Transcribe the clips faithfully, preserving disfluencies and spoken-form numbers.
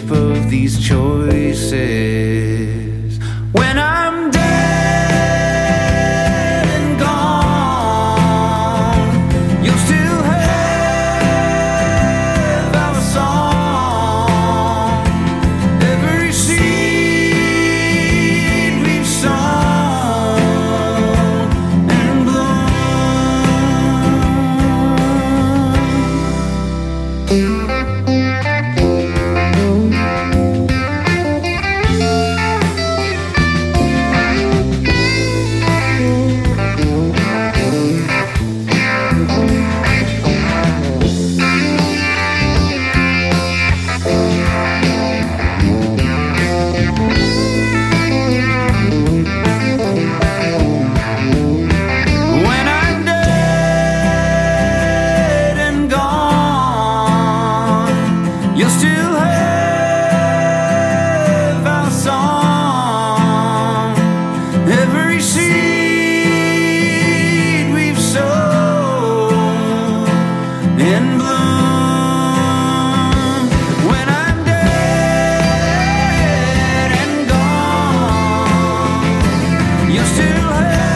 shape of these choices. When I'm dead and gone, you'll still have our song. Every seed we've sown and blown. When I'm dead and gone, you'll still have our song. Every seed we've sown in bloom. When I'm dead and gone, you'll still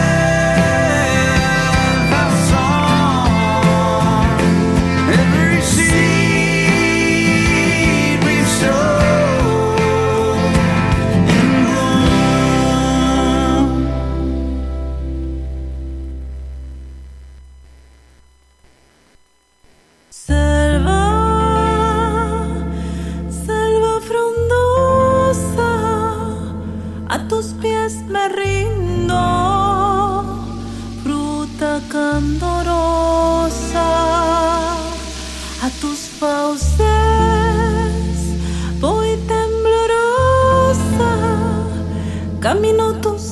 have our song. Every seed we've sown in bloom. Selva, selva frondosa, a tus pies me rindo, fruta candorosa, a tus fauces voy temblorosa, camino tus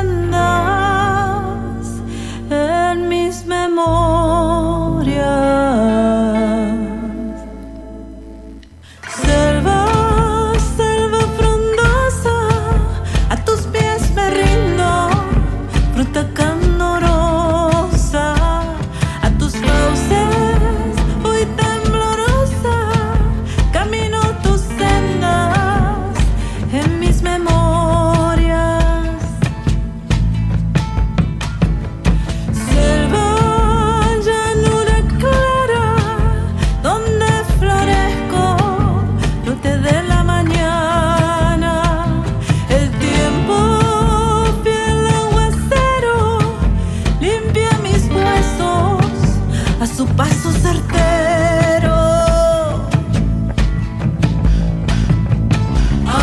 sendas en mis memorias. Selva, selva frondosa, a tus pies me rindo, fruta candorosa, a tus fauces voy temblorosa, camino tus sendas en mis memorias. Selva, llanura clara, donde florezco, brote de la mañana. El tiempo, fiel aguacero, limpia mis huesos a su paso certero. Ah,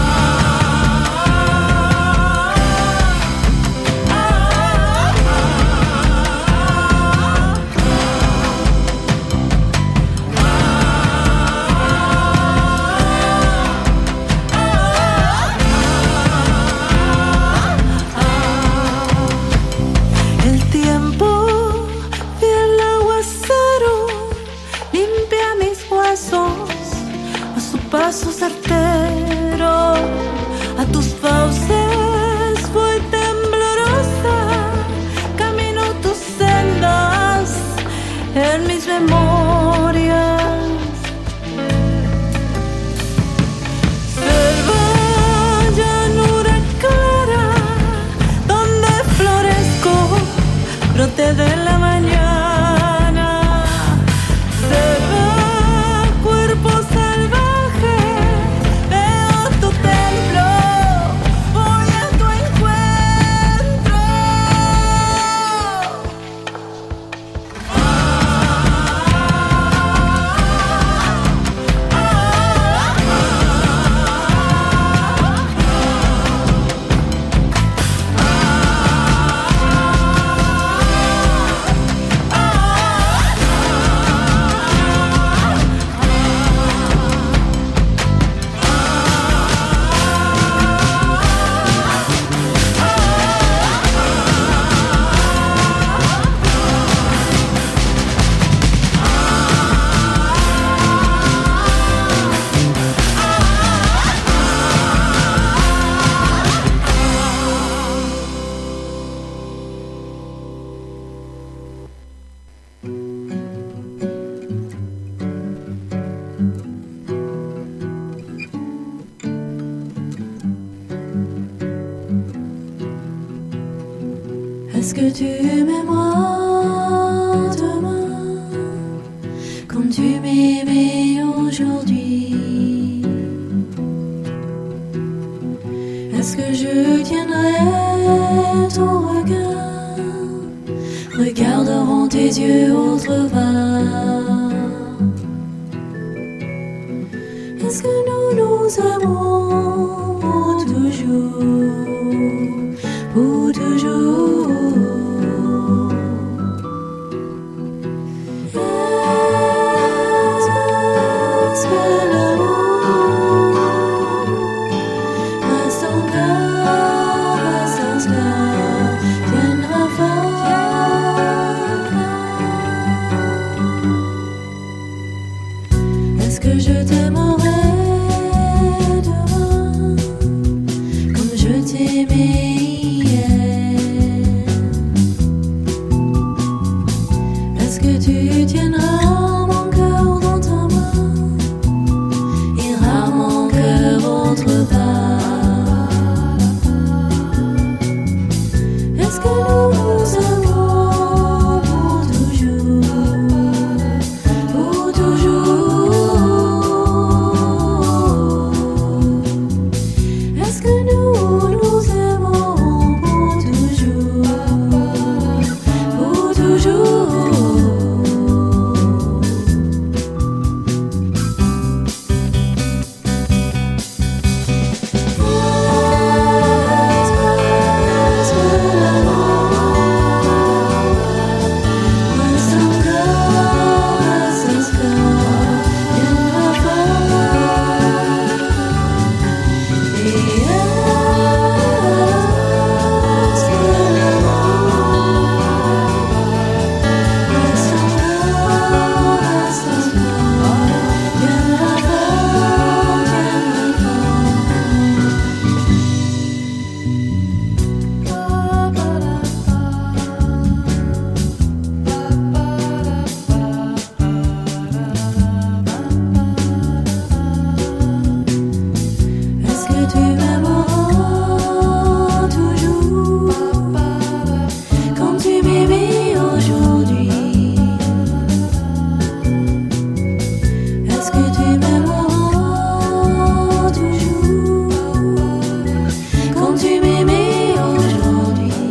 ah, El tiempo, fiel aguacero, limpia mis huesos a su paso certero. A tus fauces voy temblorosa, camino tus sendas en mis memorias. Selva, llanura clara, donde florezco, brote de la mañana. Selva, cuerpo salvaje, que tu m'aimeras demain comme tu m'aimais aujourd'hui? Est-ce que je tiendrai ton regard, regarderont tes yeux autre part? Est-ce que nous nous aimons pour toujours, pour toujours? Est-ce que l'amour reste encore, reste encore, tiendra fort? Est-ce que je t'aimerai demain comme je t'aimais hier? Est-ce que tu tiendras mon cœur dans ta main, ira mon cœur autre part? Est-ce que nous nous aimons pour toujours, pour toujours? Est-ce que nous nous aimons pour toujours, pour toujours? Est-ce que l'amour reste encore, reste encore, viendra fort? Et est-ce que l'amour reste encore, reste encore, viendra fort, viendra Est-ce que tu m'aimeras toujours comme tu m'aimais aujourd'hui? Est-ce que tu m'aimeras toujours comme tu m'aimais aujourd'hui?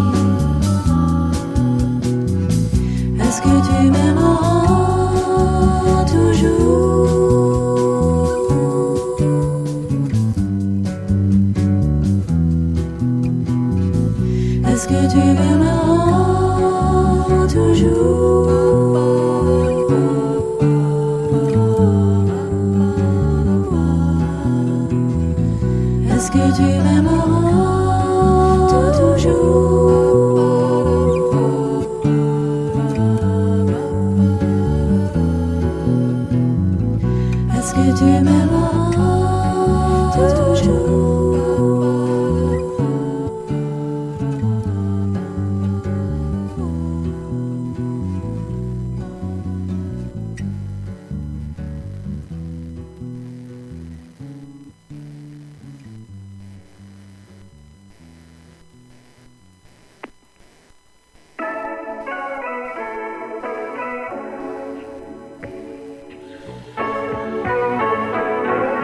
Est-ce que tu m'aimeras toujours? Est-ce que tu m'aimeras toujours? Est-ce que tu m'aimeras toujours? Est-ce que tu m'aimeras toujours? Thank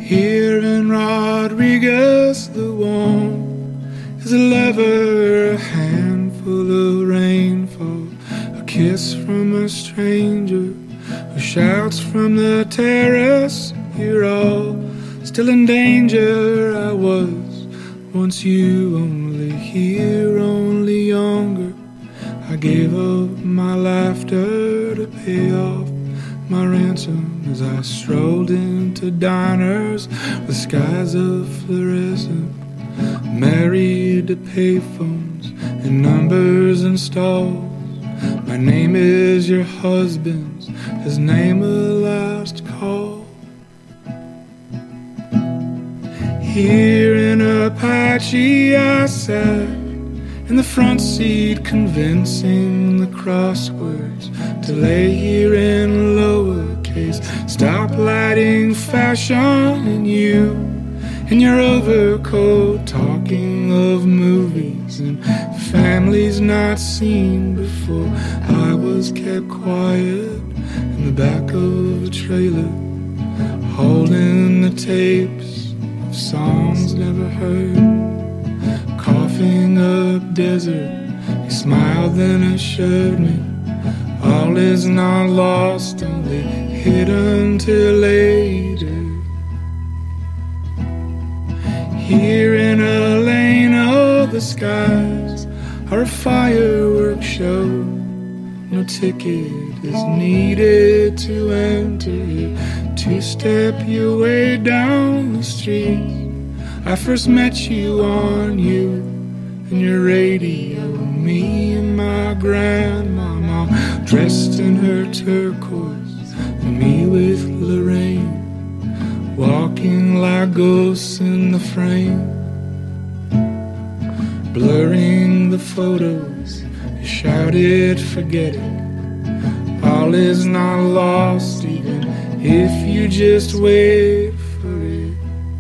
Here in Rodriguez, the warm is a lover, a handful of rainfall, a kiss from a stranger who shouts from the terrace. You're all still in danger. I was once you, only here, only younger. I gave up my laughter to pay off my ransom as I strolled into diners with skies of fluorescent, married to payphones and numbers and stalls. My name is your husband's, his name a last call. Here in Apache I sat in the front seat, convincing the crosswords to lay here in lowercase. Stop lighting fashion, and you in your overcoat, talking of movies and families not seen before. I was kept quiet in the back of a trailer, holding the tapes of songs never heard. Coughing up desert, he smiled then assured me all is not lost, only hidden till later. Here in Elena, the skies are a fireworks show. No ticket is needed to enter. Two-step your way down the street. I first met you on you and your radio. Me and my grandmama dressed in her turquoise, and me with Lorraine, walking like ghosts in the frame, blurring the photos. You shouted, forget it, all is not lost, even if you just wait for it.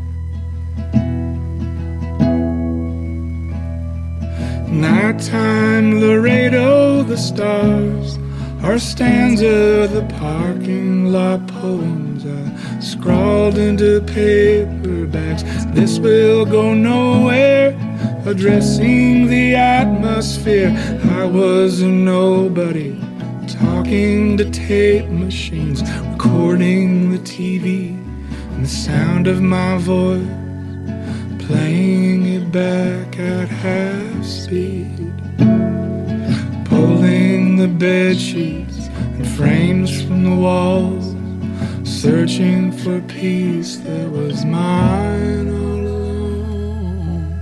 Nighttime Laredo, the stars are a stanza, the parking lot poems I scrawled into paperbacks. This will go nowhere, addressing the atmosphere. I was a nobody, talking to tape machines, recording the T V and the sound of my voice, playing it back at half speed, pulling the bed sheets and frames from the walls, searching for peace that was mine all along.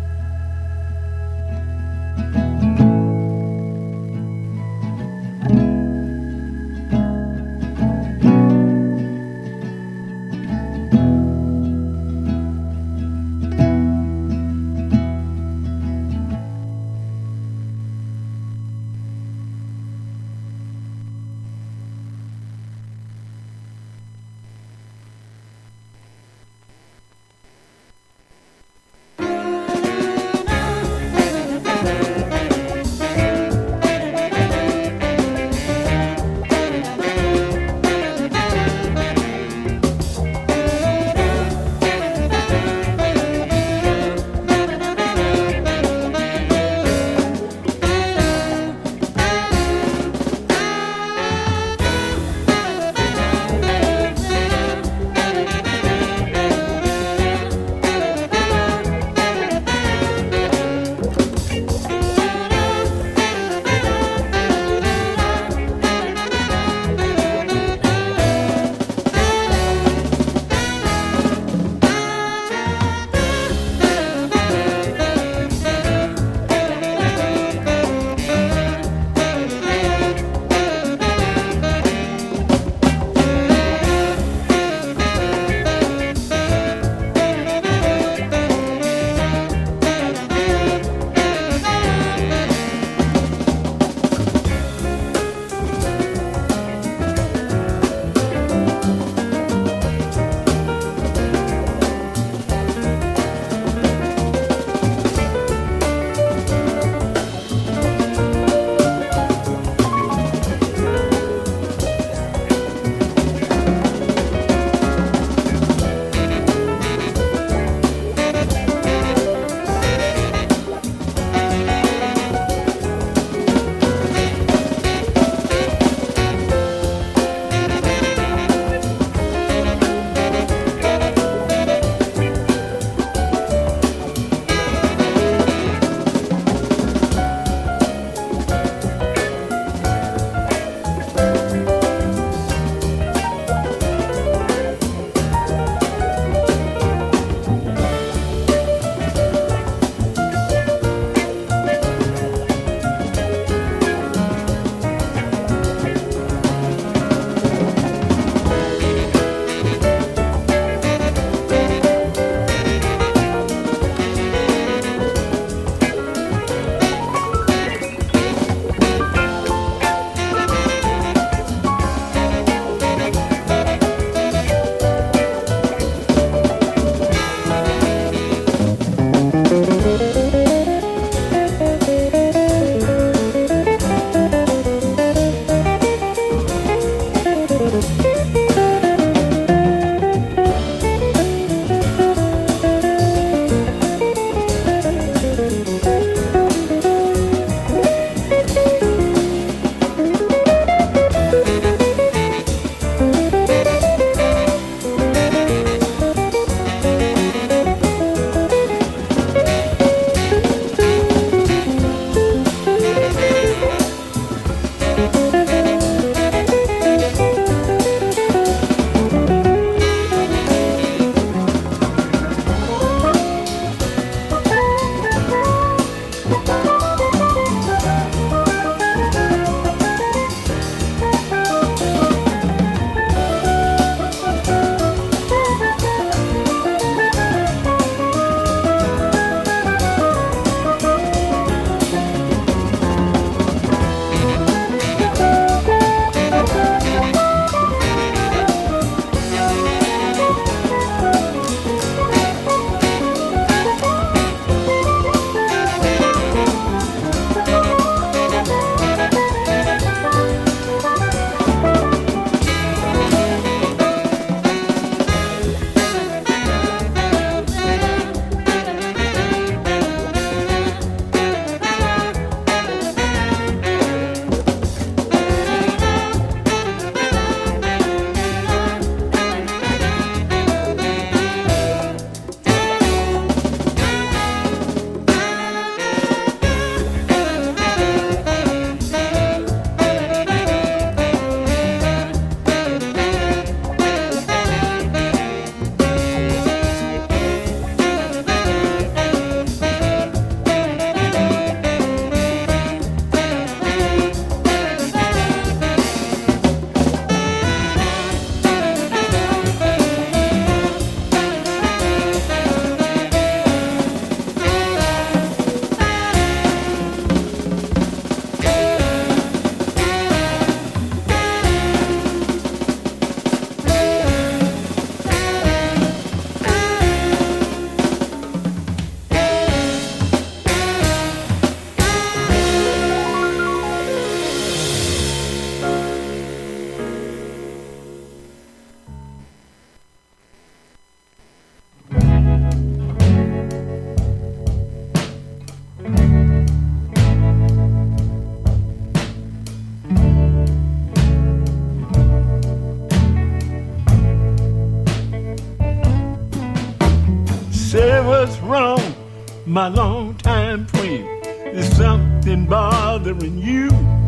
me what's wrong, my longtime friend. There's something bothering you.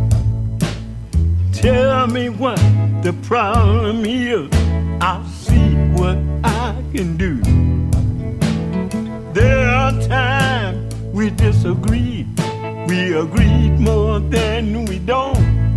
Tell me what the problem is. I'll see what I can do. There are times we disagree. We agreed more than we don't.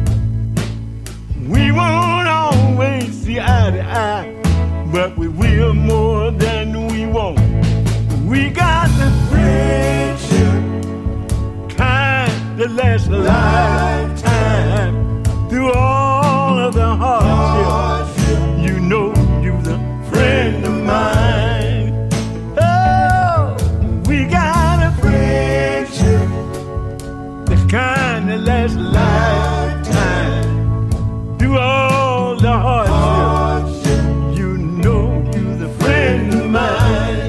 We won't always see eye to eye, but we will more than we won't. We got the friendship kind that lasts a lifetime. Through all of the hardship, you know you're the friend of mine. Oh, we got a friendship, the kind that lasts a lifetime. Through all the hardship, you know you're the friend of mine.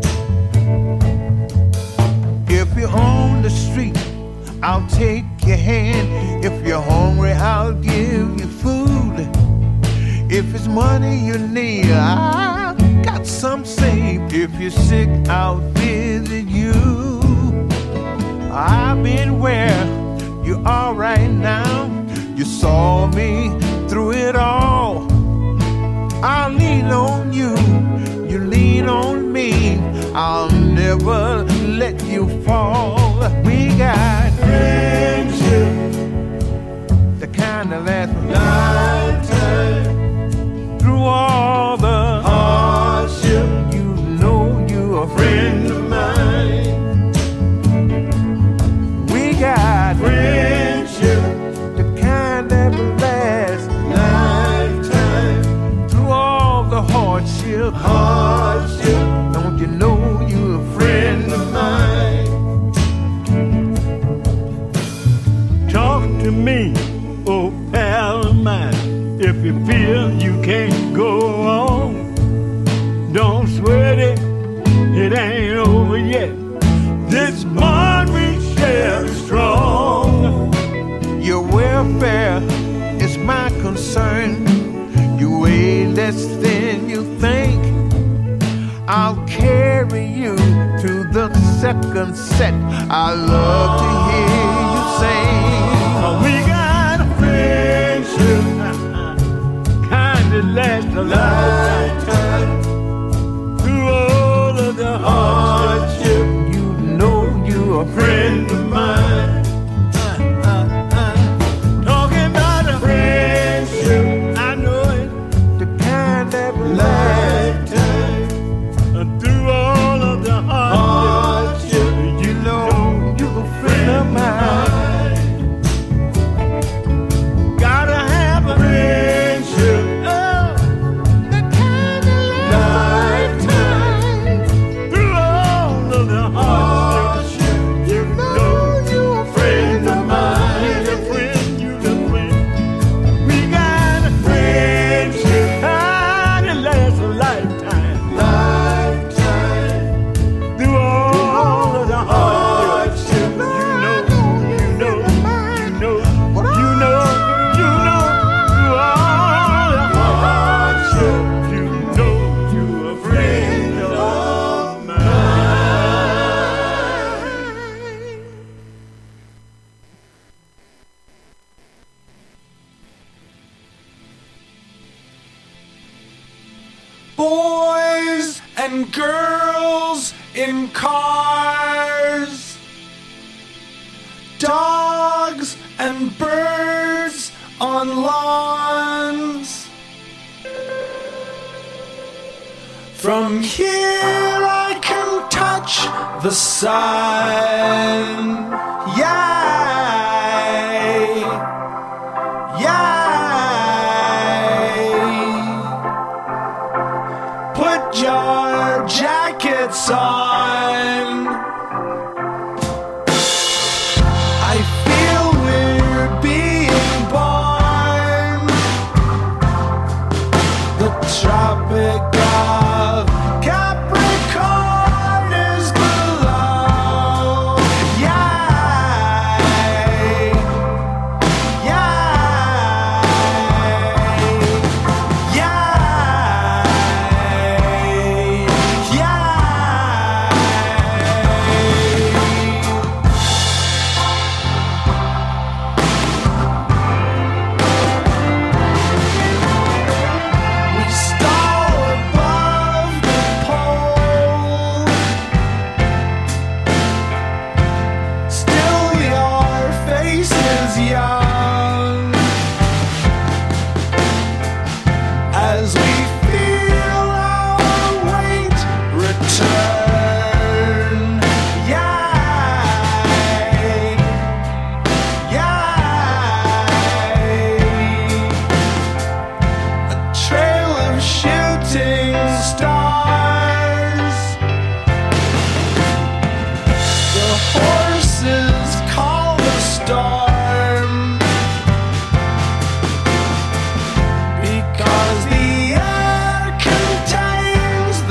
If you're on the street, I'll take your hand. If you're hungry, I'll give you food. If it's money you need, I got some saved. If you're sick, I'll visit you. I've been where you are right now. You saw me through it all. I'll lean on you, you lean on me. I'll never let you fall. We got friendship, the kind that lasts a lifetime. Through all the hardship, you know you're a friend of mine. We got friendship, the kind that will last a lifetime. Through all the hardship, hardship, don't you know you're a friend of mine? Talk to me, oh pal of mine. If you feel you can't go on, don't sweat it, it ain't over yet. This bond we share is strong. Your welfare is my concern. You weigh less than you think. I'll carry you to the second set. I love to hear you sing. We got a friendship, kind that lasts a lifetime. Through all of the hardship, You know you're a friend of mine. Uh, uh, uh. Talking about a friendship, I know it, the kind that will last. lifetime. Uh, Through all of the hardship, You know you're a friend of mine. gotta have a friendship. Oh, The kind that lasts a lifetime. through all of the hardship, you know you're a friend of mine. You're a friend, you're a friend. We got a friendship, and it lasts a lifetime. Lifetime. Through all of the hardship, you know, you know, you know, you know, you know. Through all the hardship, you know you're a friend of mine. Boys and girls in cars, dogs and birds on lawns. From here I can touch the sun. Yay! Yay! Put your jackets on. I feel we're being born. The Tropic of Capricorn is below. Yay! Yay! Yay! Yay!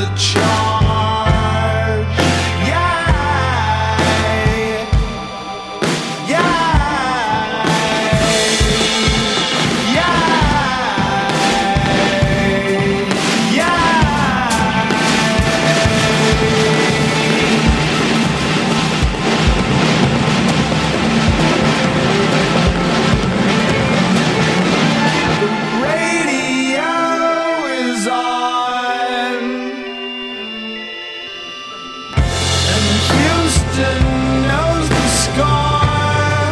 charge. Yeah, yeah, yeah, radio is on, and Houston knows the score.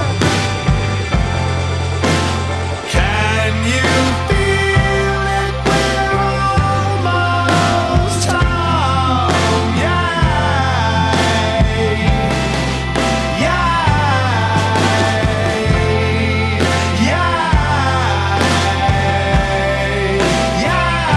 Can you feel it? We're almost home. Yeah, yeah, yeah,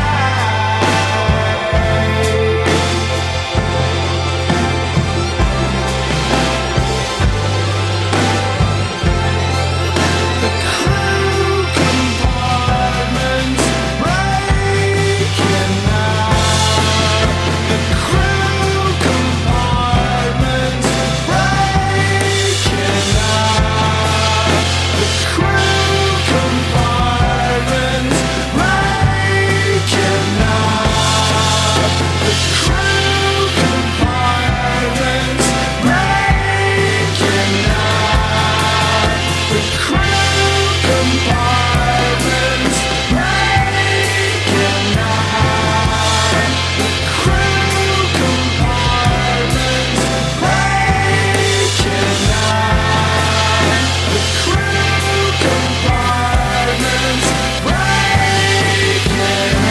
the crew compartments breaking up. The crew compartments breaking up. The crew compartments breaking up. The crew compartments breaking up. The crew compartments breaking up. The crew compartments breaking up. The crew compartments breaking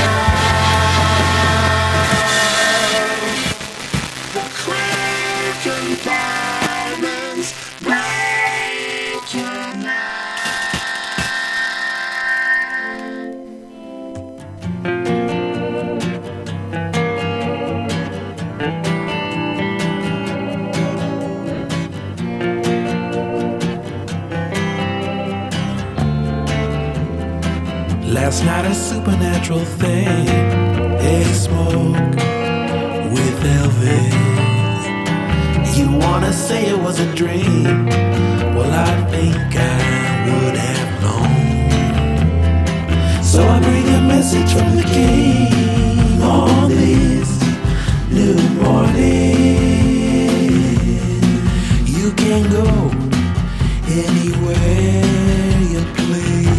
up. The crew compartments breaking up. Last night a supernatural thing, a smoke with Elvis. You wanna say it was a dream? Well, I think I would have known. So I bring a message from the king on this new morning. You can go anywhere you please.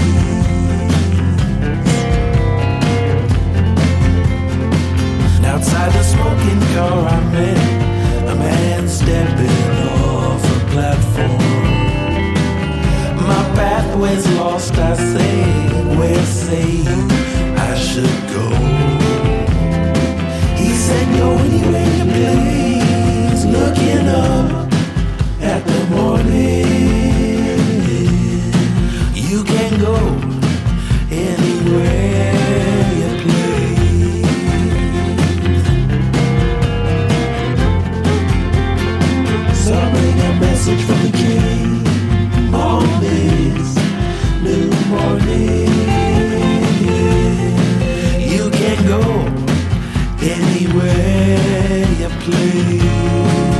Outside the smoking car I met a man stepping off a platform. My pathway's lost, I say, where say you I should go? He said go anywhere you please, looking up at the morning. You can go anywhere you please. So I bring a message from the king on this new morning. You can go anywhere you please.